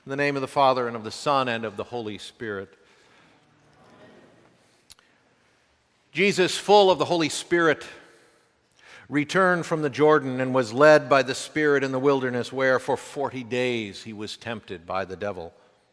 In the name of the Father, and of the Son, and of the Holy Spirit. Jesus, full of the Holy Spirit, returned from the Jordan and was led by the Spirit in the wilderness, where for 40 days he was tempted by the devil.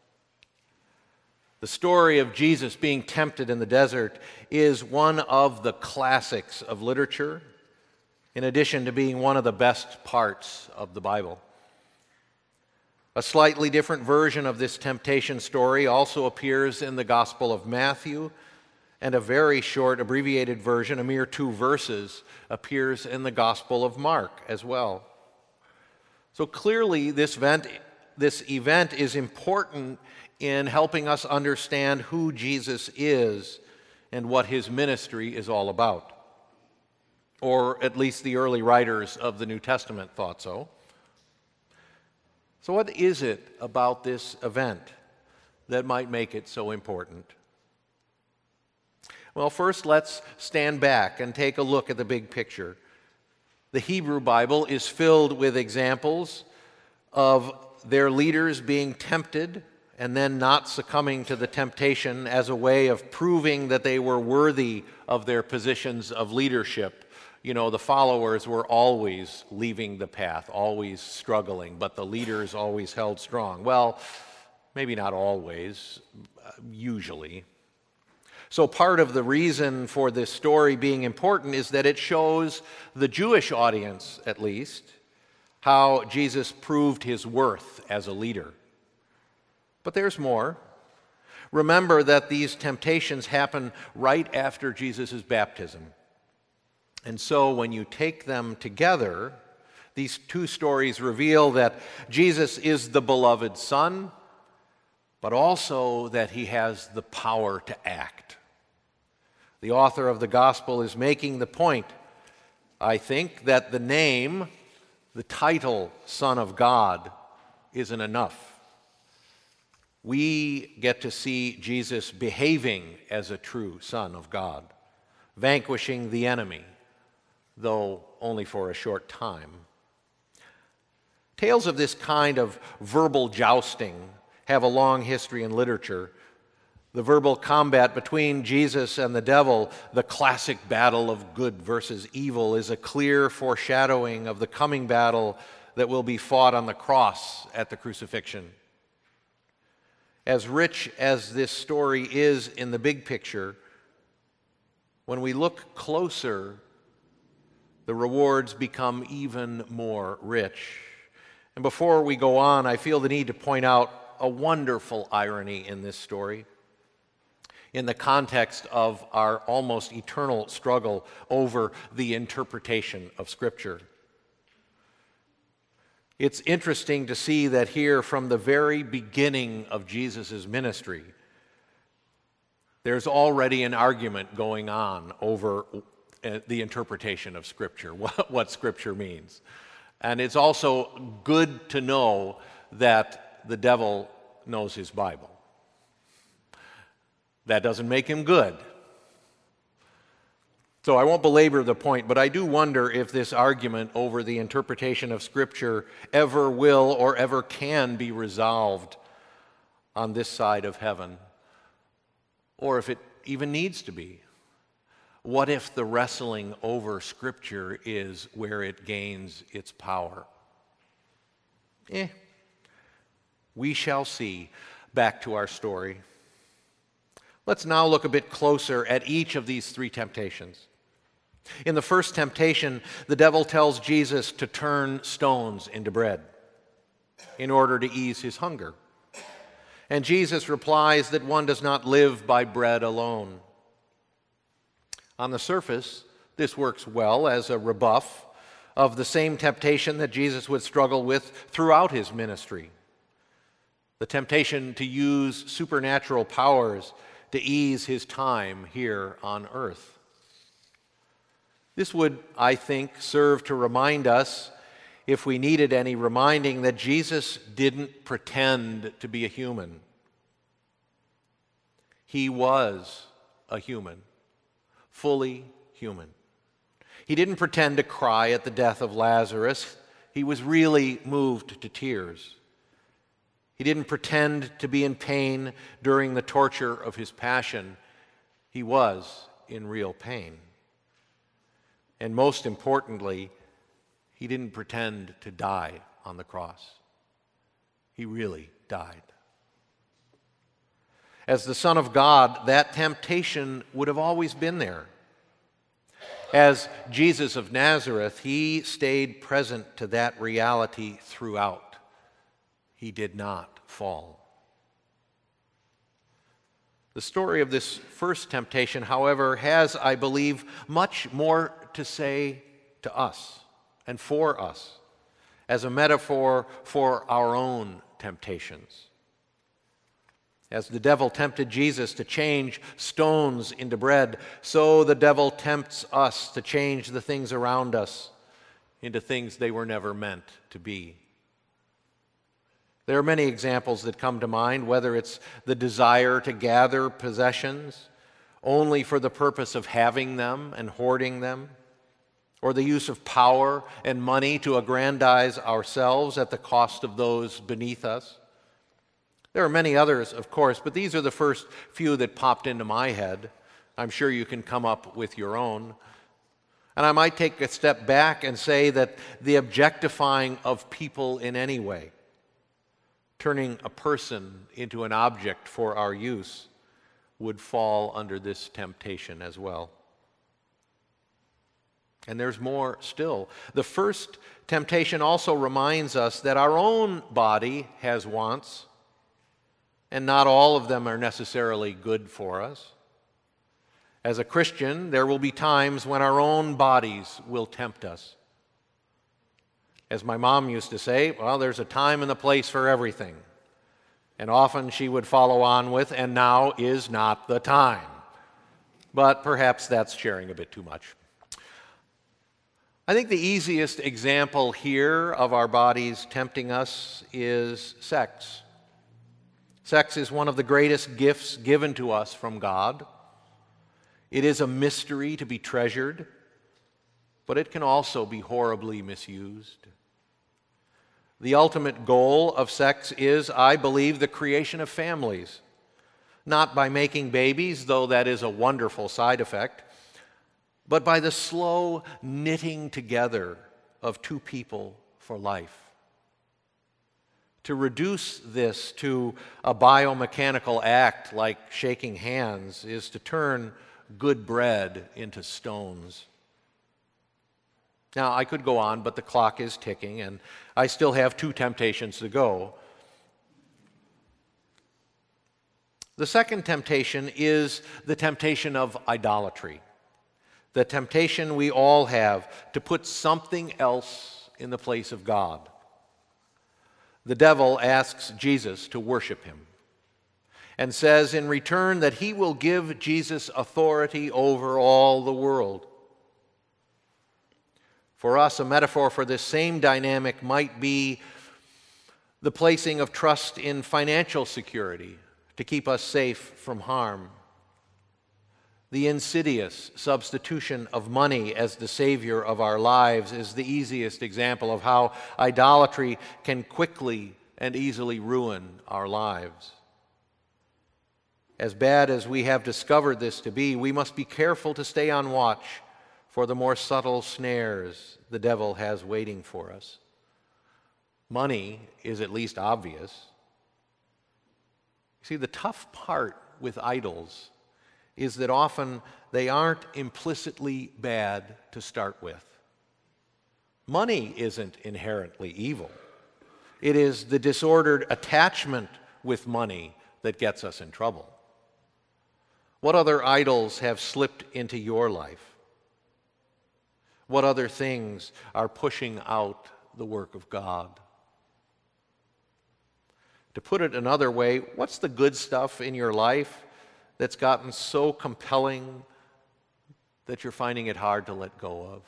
The story of Jesus being tempted in the desert is one of the classics of literature, in addition to being one of the best parts of the Bible. A slightly different version of this temptation story also appears in the Gospel of Matthew, and a very short, abbreviated version, a mere 2 verses, appears in the Gospel of Mark as well. So clearly, this event is important in helping us understand who Jesus is and what his ministry is all about. Or at least the early writers of the New Testament thought so. So what is it about this event that might make it so important? Well, first let's stand back and take a look at the big picture. The Hebrew Bible is filled with examples of their leaders being tempted and then not succumbing to the temptation as a way of proving that they were worthy of their positions of leadership. You know, the followers were always leaving the path, always struggling, but the leaders always held strong. Well, maybe not always, usually. So part of the reason for this story being important is that it shows the Jewish audience, at least, how Jesus proved his worth as a leader. But there's more. Remember that these temptations happen right after Jesus' baptism. And so when you take them together, these 2 stories reveal that Jesus is the beloved Son, but also that he has the power to act. The author of the Gospel is making the point, I think, that the name, the title, Son of God, isn't enough. We get to see Jesus behaving as a true Son of God, vanquishing the enemy, though only for a short time. Tales of this kind of verbal jousting have a long history in literature. The verbal combat between Jesus and the devil, the classic battle of good versus evil, is a clear foreshadowing of the coming battle that will be fought on the cross at the crucifixion. As rich as this story is in the big picture, when we look closer, the rewards become even more rich. And before we go on, I feel the need to point out a wonderful irony in this story, in the context of our almost eternal struggle over the interpretation of Scripture. It's interesting to see that here, from the very beginning of Jesus' ministry, there's already an argument going on over the interpretation of Scripture, what Scripture means. And it's also good to know that the devil knows his Bible. That doesn't make him good. So I won't belabor the point, but I do wonder if this argument over the interpretation of Scripture ever will or ever can be resolved on this side of heaven, or if it even needs to be. What if the wrestling over Scripture is where it gains its power? We shall see. Back to our story. Let's now look a bit closer at each of these 3 temptations. In the first temptation, the devil tells Jesus to turn stones into bread in order to ease his hunger. And Jesus replies that one does not live by bread alone. On the surface, this works well as a rebuff of the same temptation that Jesus would struggle with throughout his ministry. The temptation to use supernatural powers to ease his time here on earth. This would, I think, serve to remind us, if we needed any reminding, that Jesus didn't pretend to be a human. He was a human. Fully human. He didn't pretend to cry at the death of Lazarus. He was really moved to tears. He didn't pretend to be in pain during the torture of his passion. He was in real pain. And most importantly, he didn't pretend to die on the cross. He really died. As the Son of God, that temptation would have always been there. As Jesus of Nazareth, he stayed present to that reality throughout. He did not fall. The story of this first temptation, however, has, I believe, much more to say to us and for us as a metaphor for our own temptations. As the devil tempted Jesus to change stones into bread, so the devil tempts us to change the things around us into things they were never meant to be. There are many examples that come to mind, whether it's the desire to gather possessions only for the purpose of having them and hoarding them, or the use of power and money to aggrandize ourselves at the cost of those beneath us. There are many others, of course, but these are the first few that popped into my head. I'm sure you can come up with your own. And I might take a step back and say that the objectifying of people in any way, turning a person into an object for our use, would fall under this temptation as well. And there's more still. The first temptation also reminds us that our own body has wants, and not all of them are necessarily good for us. As a Christian, there will be times when our own bodies will tempt us. As my mom used to say, well, there's a time and a place for everything. And often she would follow on with, and now is not the time. But perhaps that's sharing a bit too much. I think the easiest example here of our bodies tempting us is sex. Sex is one of the greatest gifts given to us from God. It is a mystery to be treasured, but it can also be horribly misused. The ultimate goal of sex is, I believe, the creation of families. Not by making babies, though that is a wonderful side effect, but by the slow knitting together of two people for life. To reduce this to a biomechanical act like shaking hands is to turn good bread into stones. Now, I could go on, but the clock is ticking, and I still have two temptations to go. The second temptation is the temptation of idolatry. The temptation we all have to put something else in the place of God. The devil asks Jesus to worship him and says in return that he will give Jesus authority over all the world. For us, a metaphor for this same dynamic might be the placing of trust in financial security to keep us safe from harm. The insidious substitution of money as the savior of our lives is the easiest example of how idolatry can quickly and easily ruin our lives. As bad as we have discovered this to be, we must be careful to stay on watch for the more subtle snares the devil has waiting for us. Money is at least obvious. See, the tough part with idols is that often they aren't implicitly bad to start with. Money isn't inherently evil. It is the disordered attachment with money that gets us in trouble. What other idols have slipped into your life? What other things are pushing out the work of God? To put it another way, what's the good stuff in your life that's gotten so compelling that you're finding it hard to let go of?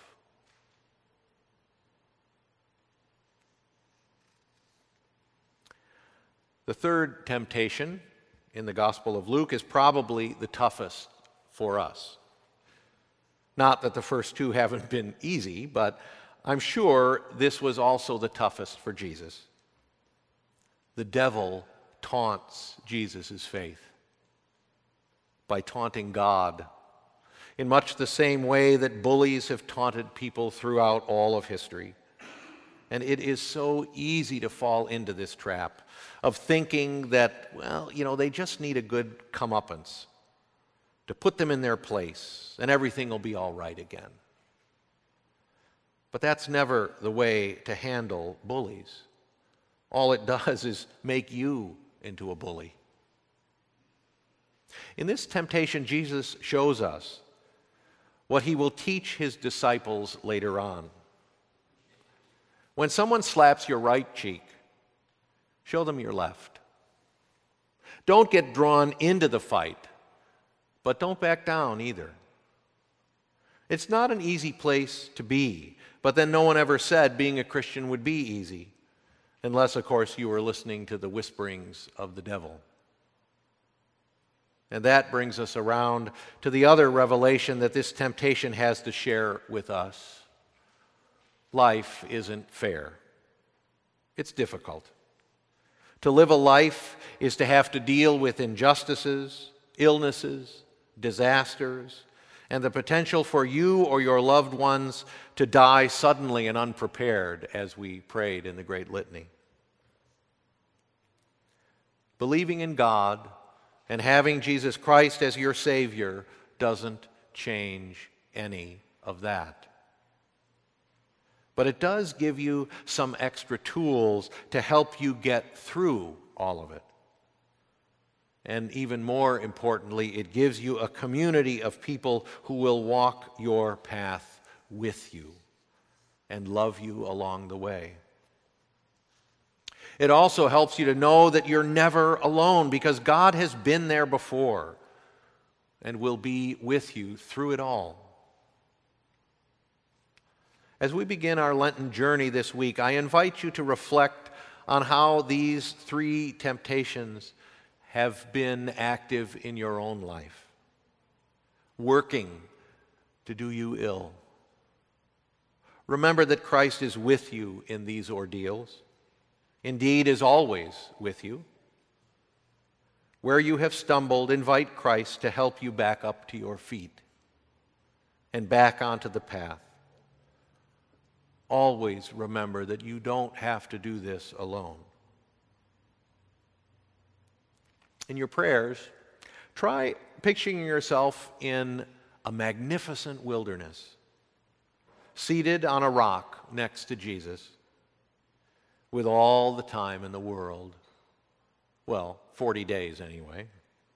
The third temptation in the Gospel of Luke is probably the toughest for us. Not that the first two haven't been easy, but I'm sure this was also the toughest for Jesus. the devil taunts Jesus' faith by taunting God in much the same way that bullies have taunted people throughout all of history. And it is so easy to fall into this trap of thinking that, well, they just need a good comeuppance to put them in their place, and everything will be all right again. But that's never the way to handle bullies. All it does is make you into a bully. In this temptation, Jesus shows us what he will teach his disciples later on. When someone slaps your right cheek, show them your left. Don't get drawn into the fight, but don't back down either. It's not an easy place to be, but then no one ever said being a Christian would be easy, unless, of course, you were listening to the whisperings of the devil. And that brings us around to the other revelation that this temptation has to share with us. Life isn't fair. It's difficult. To live a life is to have to deal with injustices, illnesses, disasters, and the potential for you or your loved ones to die suddenly and unprepared, as we prayed in the Great Litany. Believing in God and having Jesus Christ as your Savior doesn't change any of that. But it does give you some extra tools to help you get through all of it. And even more importantly, it gives you a community of people who will walk your path with you and love you along the way. It also helps you to know that you're never alone, because God has been there before and will be with you through it all. As we begin our Lenten journey this week, I invite you to reflect on how these three temptations have been active in your own life, working to do you ill. Remember that Christ is with you in these ordeals, indeed is always with you. Where you have stumbled, invite Christ to help you back up to your feet and back onto the path. Always remember that you don't have to do this alone. In your prayers, try picturing yourself in a magnificent wilderness, seated on a rock next to Jesus, with all the time in the world. Well, 40 days anyway.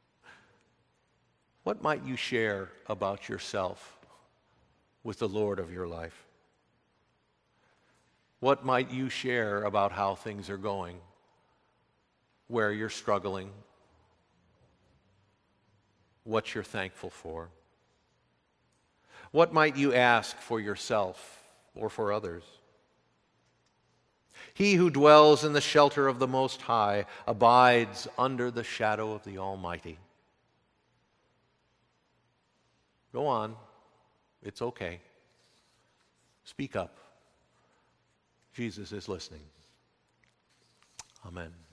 What might you share about yourself with the Lord of your life? What might you share about how things are going, where you're struggling, what you're thankful for? What might you ask for yourself or for others? He who dwells in the shelter of the Most High abides under the shadow of the Almighty. Go on. It's okay. Speak up. Jesus is listening. Amen.